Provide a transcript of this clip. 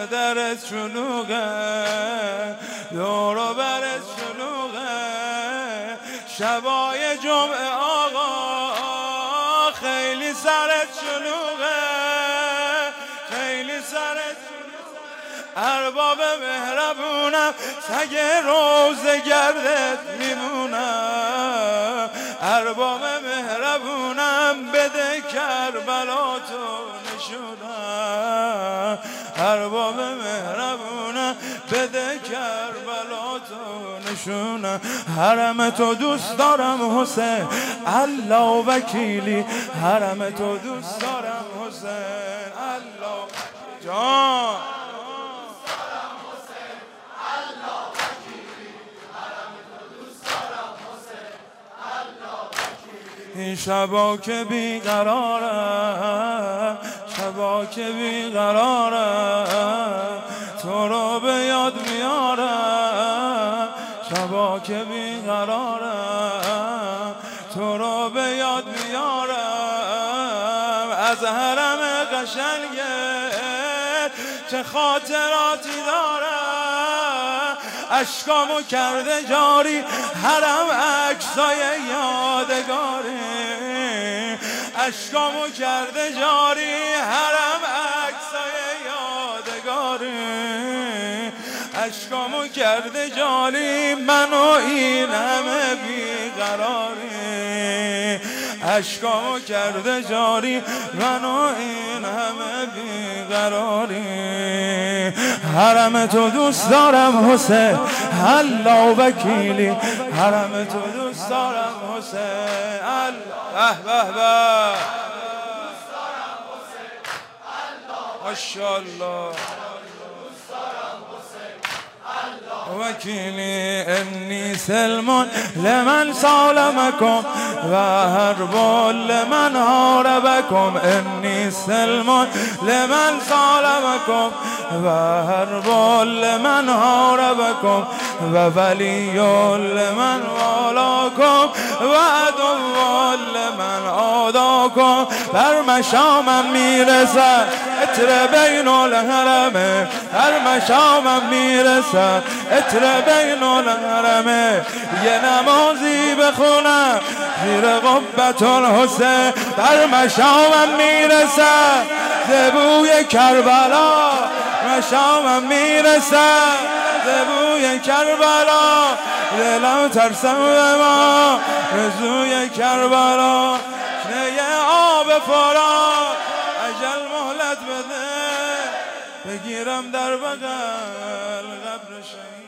درت شلوغه، دور و برت شلوغه، شبای جمعه آقا خیلی سرت شلوغه، خیلی سرت شلوغه. ارباب مهربونم سگ روزه گردت میمونم، ارباب مهربونم بده کربلا تو نشونم، ارباب مهربونم بده کربلا تو نشونم. حرم تو دوست دارم حسین، الله وکیلی، حرم تو دوست دارم حسین، الله جان. این شبا که بیقرارم، شبا که بیقرارم، تو رو به یاد میارم، شبا که بیقرارم، تو رو به یاد میارم. از حرم قشنگت چه خاطراتی دارم، اشکامو کرده جاری حرم عکسای یادگاری، اشکامو کرده جاری حرم عکسای یادگاری، اشکامو کرده جاری منو این همه بیقراری، اشکامو کرده جاری منو این همه بیقراری. حرم تو دوست دارم حسین، الله وکیلی، حرم تو دوست دارم حسین، الله به به به ماشاءالله وکیلی. انی سلمون لمن سالمکم و حرب لمن حاربکم، انی سلمون لمن سالمکم و حرب لمن حاربکم و ولی لمن والاکم و عدو لمن عاداکم. بر مشامم میرسد عطر بین الحرمه، بر مشامم میرسد عطر بین الحرمه. یه نمازی بخونم زیر قبة الحسین، بر مشامم میرسد زبوی کربلا، مشامم میرسد زبوی کربلا، دلم ترسم به ما رزوی کربلا. شنه آب فرات اجل مهلت بده، بگیرم در بغل قبر شهید.